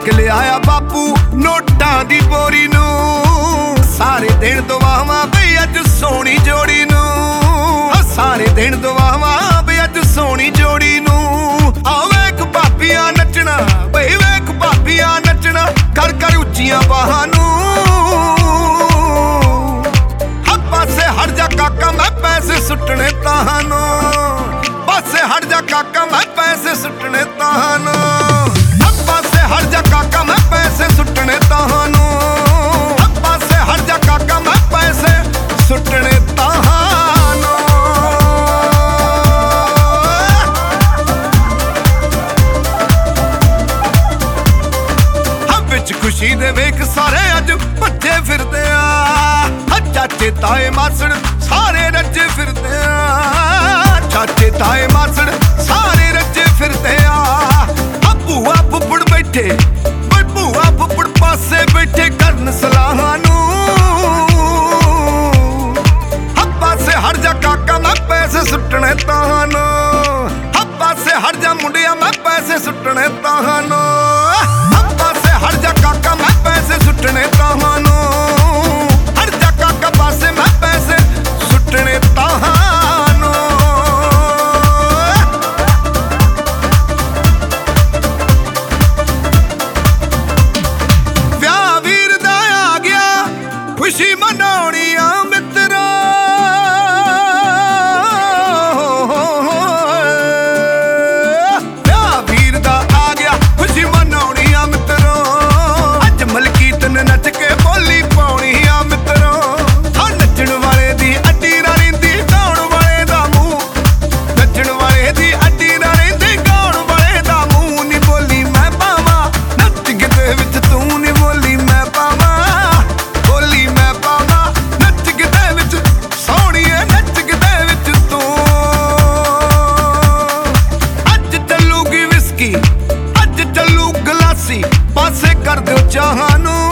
ਕੇ ਲਿਆਇਆ ਬਾਪੂ ਨੋਟਾਂ ਦੀ ਬੋਰੀ ਨੂੰ। ਸਾਰੇ ਦਿਨ ਦੁਆਵਾਂ ਬਈ ਅੱਜ ਸੋਹਣੀ ਜੋੜੀ ਨੂੰ। ਸਾਰੇ ਦਿਨ ਦੁਆਵਾਂ ਬਈ ਅੱਜ ਸੋਹਣੀ ਜੋੜੀ ਨੂੰ। ਆ ਵੇਖ ਭਾਬੀਆਂ ਨੱਚਣਾ ਬਈ ਵੇਖ ਭਾਬੀਆਂ ਨੱਚਣਾ ਕਰ ਕਰ ਉੱਚੀਆਂ ਬਾਹਾਂ ਨੂੰ। ਪਾਸੇ ਹਟ ਜਾ ਕਾਕਾ ਮੈਂ ਪੈਸੇ ਸੁੱਟਣੇ ਤੁਹਾਨੂੰ। ਪਾਸੇ ਹਟ ਜਾ ਕਾਕਾ ਮੈਂ ਪੈਸੇ ਸੁੱਟਣੇ ਤੁਹਾਨੂੰ। ਪਾਸੇ ਹਟ ਜਾ ਕਾਕਾ ਮੈਂ ਪੈਸੇ ਸੁੱਟਣੇ ਤੁਹਾਨੂੰ। ਪਾਸੇ ਹਟ ਜਾ ਕਾਕਾ ਮੈਂ ਪੈਸੇ ਸੁੱਟਣੇ ਤੁਹਾਨੂੰ। ਵਿੱਚ ਖੁਸ਼ੀ ਦੇ ਵੇਖ ਸਾਰੇ ਅੱਜ ਭੱਜੇ ਫਿਰਦੇ ਆ। ਚਾਚੇ ਤਾਏ ਮਾਸੜ ਸਾਰੇ ਰੱਜੇ ਫਿਰਦੇ ਆ। ਚਾਚੇ ਤਾਏ ਮਾਸੜ ਸਾਰੇ ਰੱਜੇ ਫਿਰਦੇ ਆ। ਭੂਆ ਫੁੱਫੜ ਬੈਠੇ ਬਈ ਭੂਆ ਫੁੱਫੜ ਪਾਸੇ ਬੈਠੇ ਕਰਨ ਸਲਾਹਾਂ ਨੂੰ। ਪਾਸੇ ਹਟ ਜਾ ਕਾਕਾ ਮੈਂ ਪੈਸੇ ਸੁੱਟਣੇ ਤੁਹਾਨੂੰ। ਪਾਸੇ ਹਟ ਜਾ ਮੁੰਡਿਆ ਮੈਂ ਪੈਸੇ ਸੁੱਟਣੇ ਤੁਹਾਨੂੰ। ਪਾਸੇ ਹਟ ਜਾ ਕਾਕਾ ਮੈਂ ਪੈਸੇ ਸੁੱਟਣੇ ਤੁਹਾਨੂੰ। ਹਟ ਜਾ ਕਾਕਾ ਪਾਸੇ ਮੈਂ ਪੈਸੇ ਸੁੱਟਣੇ ਤੁਹਾਨੂੰ। ਵਿਆਹ ਵੀਰ ਦਾ ਆ ਗਿਆ ਖੁਸ਼ੀ ਮਨਾਉਣੀ ਆ ਮਿੱਤਰੋ। ਵਿਆਹ ਵੀਰ ਦਾ ਆ ਗਿਆ ਖੁਸ਼ੀ ਮਨਾਉਣੀ ਆ ਮਿੱਤਰੋ। ਅੱਜ ਮਲਕੀਤ ਨੇ ਨੱਚ ਕੇ ਬੋਲੀ ਪਾਉਣੀ ਆ ਮਿੱਤਰੋ। ਹਾਂ ਨੱਚਣ ਵਾਲੇ ਦੀ ਅੱਡੀ ਨਾ ਰਹਿੰਦੀ ਗਾਉਣ ਵਾਲੇ ਦਾ ਮੂੰਹ। ਨੱਚਣ ਵਾਲੇ ਦੀ ਅੱਡੀ ਨਾ ਰਹਿੰਦੀ ਗਾਉਣ ਵਾਲੇ ਦਾ ਮੂੰਹ। ਨੀ ਬੋਲੀ ਮੈਂ ਪਾਵਾਂ ਨੱਚ ਗਿੱਧੇ ਵਿੱਚ ਤੂੰ। ਨੀ ਬੋਲੀ ਮੈਂ ਪਾਵਾਂ ਬੋਲੀ ਮੈਂ ਪਾਵਾਂ ਨੱਚ ਗਿੱਧੇ ਵਿੱਚ ਸੋਹਣੀਏ ਨੱਚ ਗਿੱਧੇ ਵਿੱਚ ਤੂੰ। ਅੱਜ ਚੱਲੂਗੀ ਵਿਸਕੀ ਅੱਜ ਚੱਲੂ ਗਲਾਸੀ ਪਾਸੇ ਕਰ ਦਿਓ ਚਾਹਾਂ ਨੂੰ।